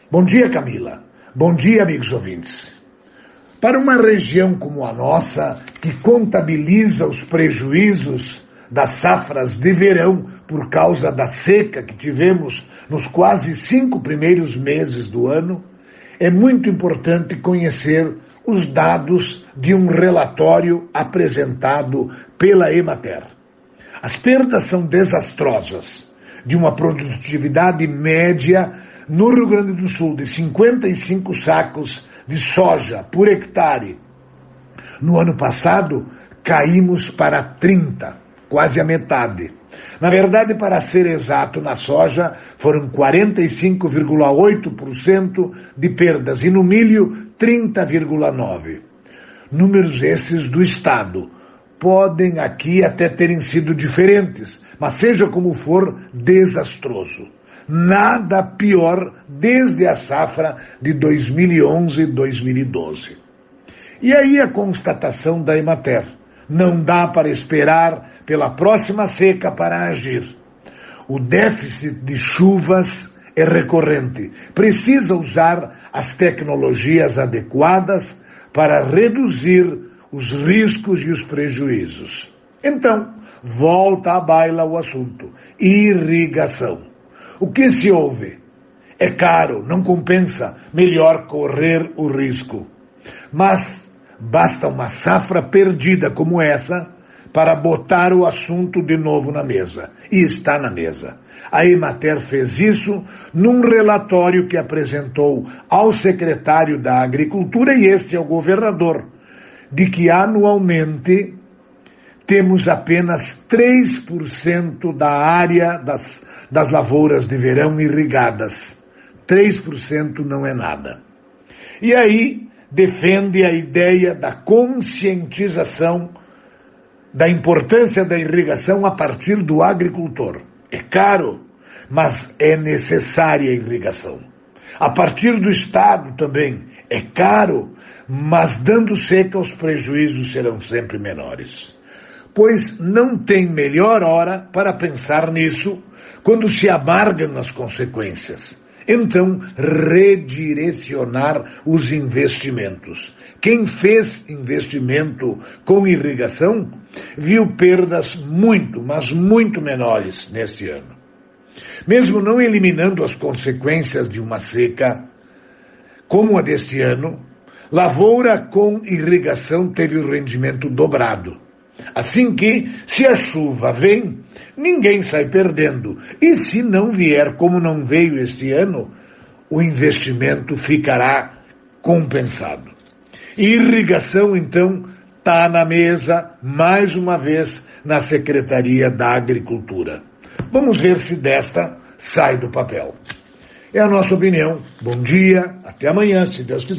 Bom dia, Camila. Bom dia, amigos ouvintes. Para uma região como a nossa, que contabiliza os prejuízos das safras de verão por causa da seca que tivemos nos quase 5 primeiros meses do ano, é muito importante conhecer os dados de um relatório apresentado pela Emater. As perdas são desastrosas, de uma produtividade média no Rio Grande do Sul de 55 sacos de soja por hectare. No ano passado, caímos para 30, quase a metade. Na verdade, para ser exato, na soja foram 45,8% de perdas e no milho 30,9%. Números esses do Estado. Podem aqui até terem sido diferentes, mas seja como for, desastroso. Nada pior desde a safra de 2011 e 2012. E aí a constatação da Emater. Não dá para esperar pela próxima seca para agir. O déficit de chuvas é recorrente. Precisa usar as tecnologias adequadas para reduzir os riscos e os prejuízos. Então, volta à baila o assunto. Irrigação. O que se ouve? É caro, não compensa, melhor correr o risco. Mas basta uma safra perdida como essa para botar o assunto de novo na mesa. E está na mesa. A Emater fez isso num relatório que apresentou ao secretário da Agricultura e este ao governador, de que anualmente temos apenas 3% da área das lavouras de verão irrigadas. 3% não é nada. E aí defende a ideia da conscientização da importância da irrigação a partir do agricultor. É caro, mas é necessária a irrigação. A partir do Estado também. É caro, mas dando seca os prejuízos serão sempre menores. Pois não tem melhor hora para pensar nisso quando se amargam as consequências. Então, redirecionar os investimentos. Quem fez investimento com irrigação viu perdas muito, mas muito menores neste ano. Mesmo não eliminando as consequências de uma seca como a deste ano, lavoura com irrigação teve o rendimento dobrado. Assim que, se a chuva vem, ninguém sai perdendo. E se não vier como não veio este ano, o investimento ficará compensado. Irrigação, então, está na mesa, mais uma vez, na Secretaria da Agricultura. Vamos ver se desta sai do papel. É a nossa opinião. Bom dia, até amanhã, se Deus quiser.